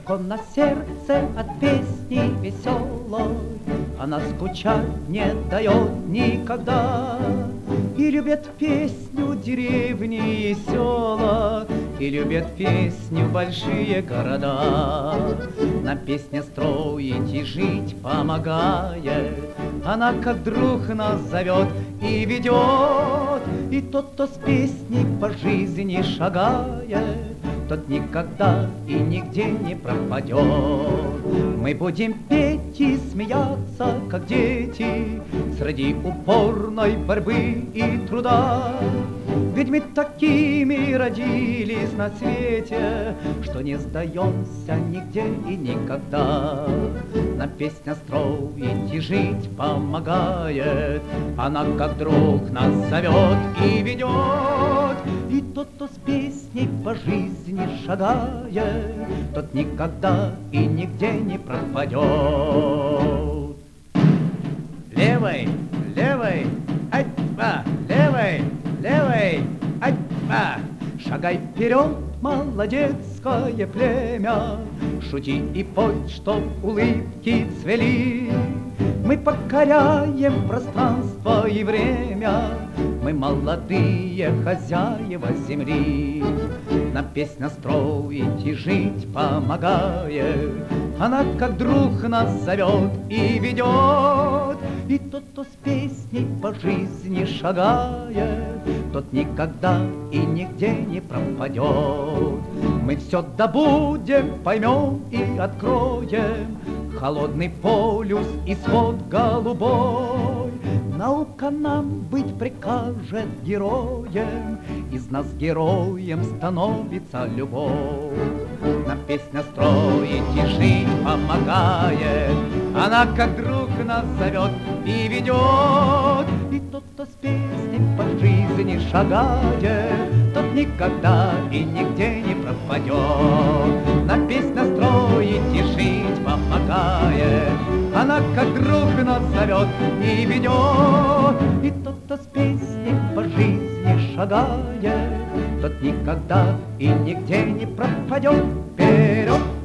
Легко на сердце от песни веселой, она скучать не дает никогда. И любят песню деревни и села, и любят песню большие города. Нам песня строить и жить помогает, она как друг нас зовет и ведет. И тот, кто с песней по жизни шагает, тот никогда и нигде не пропадет. Мы будем петь и смеяться, как дети, среди упорной борьбы и труда. Ведь мы такими родились на свете, что не сдаемся нигде и никогда. Нам песня строить и жить помогает, она как друг нас зовет и ведет. И тот, кто с песней по жизни шагает, тот никогда и нигде не пропадет. Левой, левой, ать-ба, левой, левой, ать-ба. Шагай вперед, молодецкое племя, шути и пой, чтоб улыбки цвели. Мы покоряем пространство и время, мы молодые хозяева земли. Нам песня строить и жить помогает, она как друг нас зовет и ведет. И тот, кто с песней по жизни шагает, тот никогда и нигде не пропадет. Мы все добудем, поймем и откроем холодный полюс и свод голубой. Наука нам быть прикажет героем, из нас героем становится любовь. Нам песня строить и жить помогает, она как друг нас зовет и ведет. И тот, кто с песней по жизни шагает, тот никогда и нигде не пропадет. Нам песня строить и жить помогает, она как друг нас зовет и ведет. И тот, кто с песней по жизни шагает, тот никогда и нигде не пропадет. Вперед!